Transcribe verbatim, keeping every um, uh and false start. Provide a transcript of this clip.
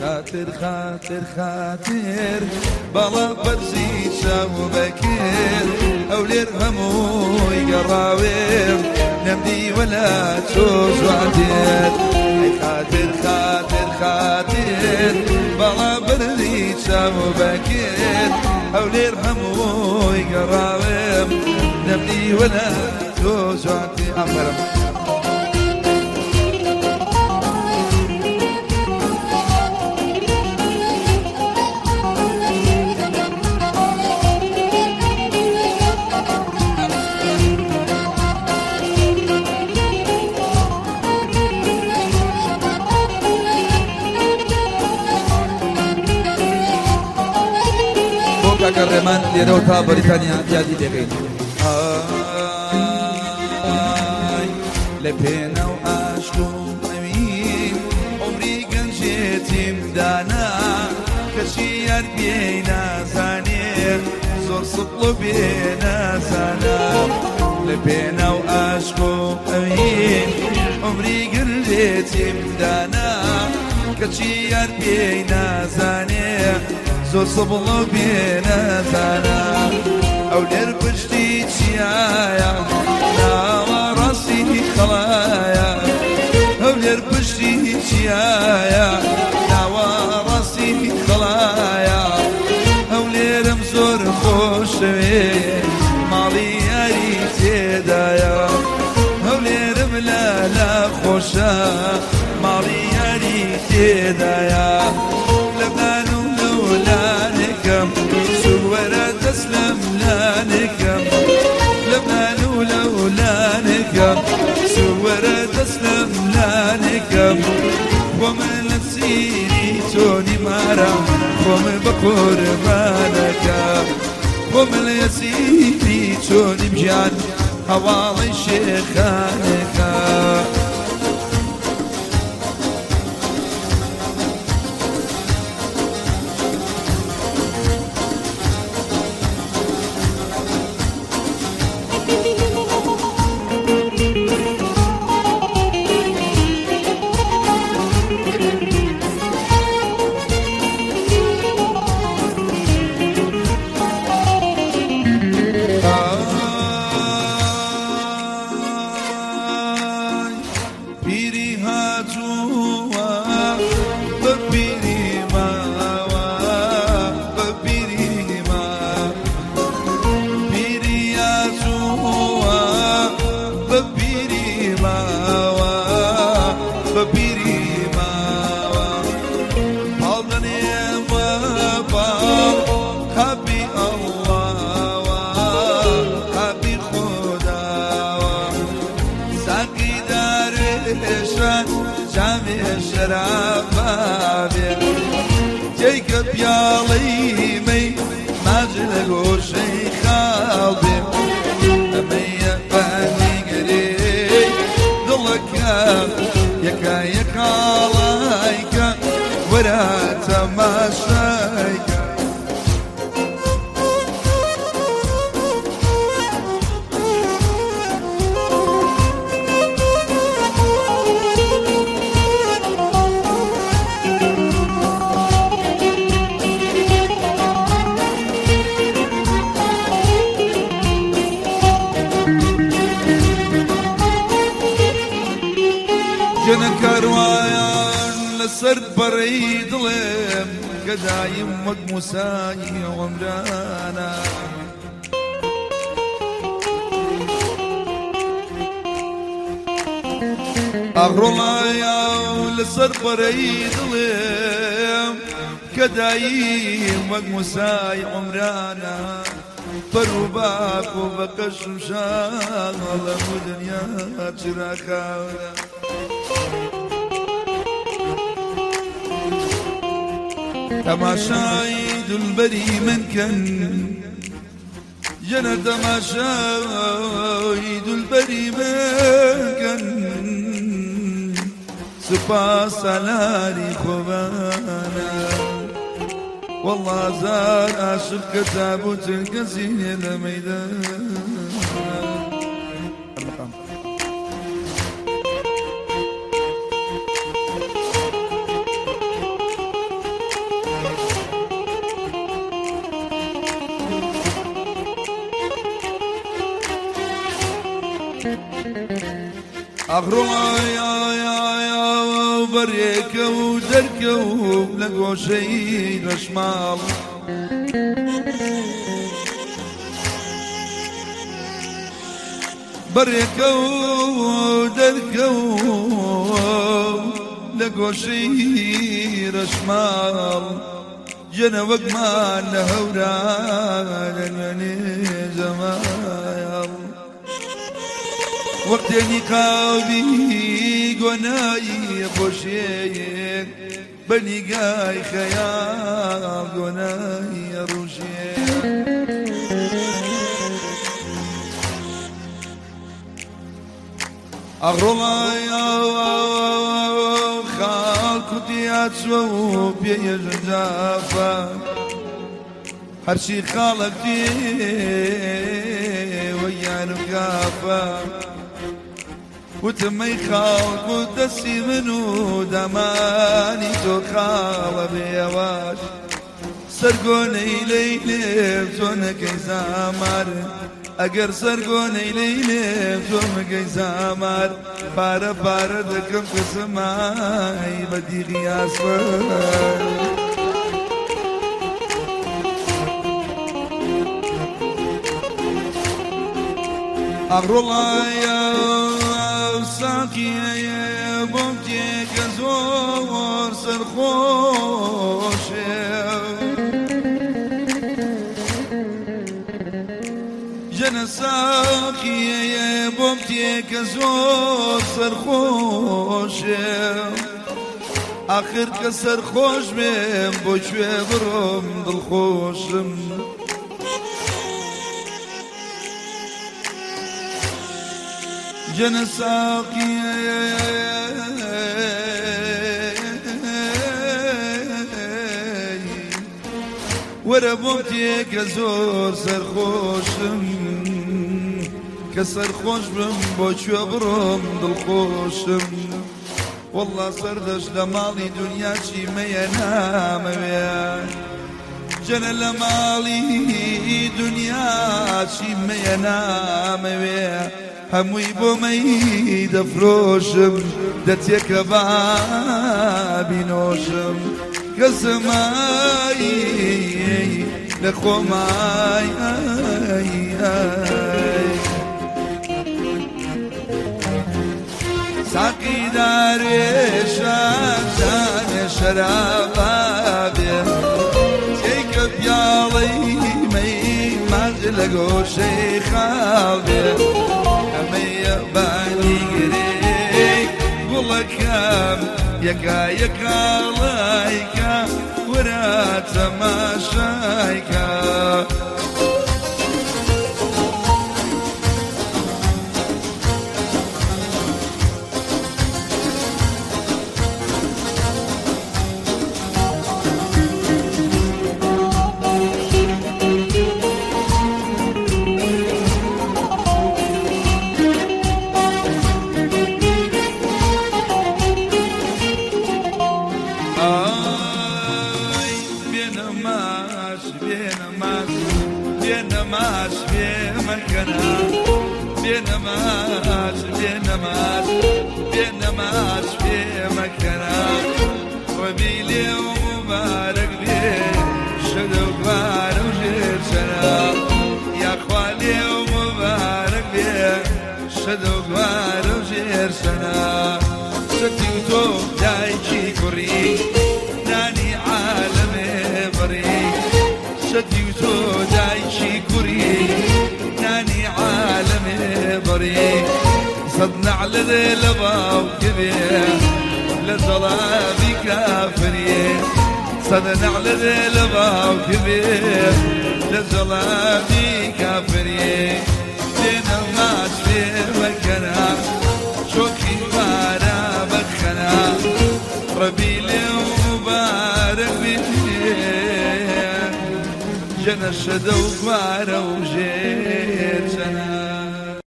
خاطر خاطر خاطر بلا برزي شاو بكير أولير هموي قراوير نمدي ولا تشوز وعدير خاطر خاطر خاطر بلا برزي شاو بكير أولير هموي قراوير نمدي ولا تشوز وعدير أمرم كرمان لروتا بريطانيا جادي دقيق آي لبينا وعشقو أمين عمري قنجيتي مدانا كشيار بينا زانير زور صبلو بينا زانا لبينا وعشقو أمين عمري قنجيتي مدانا كشيار بينا زانير زور صبلو بينا زانا أو دير بجدي تشيايا لا وراسي خلايا أو دير بجدي تشيايا لا وراسي خلايا أو ليرم زور خوشوي مالي أريتي دايا أو ليرم لا لا خوشا مالي أريتي دايا لبنانو لانكم سورة تسلم لانكم لبنان ولولانكم سورة تسلم لانكم ومن نسيني توني مارا ومن بقور مالكم ومن يسيني توني بجان حوالي شيخانكم جيكب يا ليمي ماجل الوشي خالبي أمي فاني قريب ضلك يكا يكا لايكا ولا تماشيكا جنك كروايان لسر بريد لم قدايم وقمساي ومرانا أغرلايا لسر بريد لم قدايم وقمساي عمرانا فروباك وبقش مشاغل ودنيا تراخاونا تماشايد البري من كان جنى تماشايد البري من كان سباس على خوبانا والله زار عاشق كتابوت القزين الميدان ئەغڕۆڵایە بەرێکە و دەرکە و لە گۆشەی ڕەشماڵ بەرێکە و دەرکە و لە گۆشەی ڕەشماڵ جەنە وەکمان لە هەورا لە نوێنێ زەمایاڵ وەختێنی قاوی گۆنایی خۆشیەیەک بە نیگای خەیاڵ گۆنایی ڕوژێک ئەغڕۆڵایە خاڵ کوتیاچوە و پێیەژەجافە هەرچی خاڵک دێ وەیان و گافە وتمەی خاڵک و دەستی من و دەمانی تۆ خاڵە بێواش سەرگۆنەی لەی لێم تۆ نەکەی زامار ئەگەر سەرگۆنەی لەی لێم تۆ مەگەی زامار پارە پارە دەکەم قسمای بە دیغی ئاسمەر ئەغڕۆڵایە ساقیەیە بۆم تێکە زۆر سەرخۆشێ ژەنە ساقیەیە بۆم تێکە زۆر سەرخۆشێ ئاخر کە سەرخۆش بێم بۆ کوێ بڕۆم دڵخۆشم جەنە ساقیەیە وەرە بۆم تێکە زۆر سەرخۆشم کە سەرخۆش بم بۆ کوێ بڕۆم دڵخۆشم وەڵڵا سەردەش لە ماڵی دنیا چیمەیە نامەوێ جەنە لە ماڵی دنیا چیمەیە نامەوێ هەمووی بۆ مەی دەفرۆشم دەتێکە بابی نۆشم کە زەمایی لە خۆمای ساقی دارێشان جانێ شەرابابێ تێکە پیاڵەی مەی ماز لە گۆشەی خاڵێ ئەمەیە بانی گرێک گوڵەکەم یەکا یەکاڵایکە وەرە تەماشایکە بێنەماش بێمەکەنا بێنەماش بێنەماش بێنەماش بێمەکەنا وەبی لێ و مبارەک بێ شەدە و گوارە و ژێرچەنا یاخوا لێ و مبارەک بێ شەدە و گوارە و ژێرچەنا شەتی و تۆ دایکی کوڕی نانی عالەمێ بڕی شەتی و تۆ دایکی کوڕی نانی عالەمێ بڕی سەد نەعلە دێ لە باوکە بێ لە زەڵاوی کافرێ سەد نەعلە دێ لە باوکە بێ لە زەڵاوی کافرێ بێنەماش بێمەکەنا چۆکی وارە بەخەنا ڕەبی لێ و مبارەک بێ جەنە شەدە و گوارە و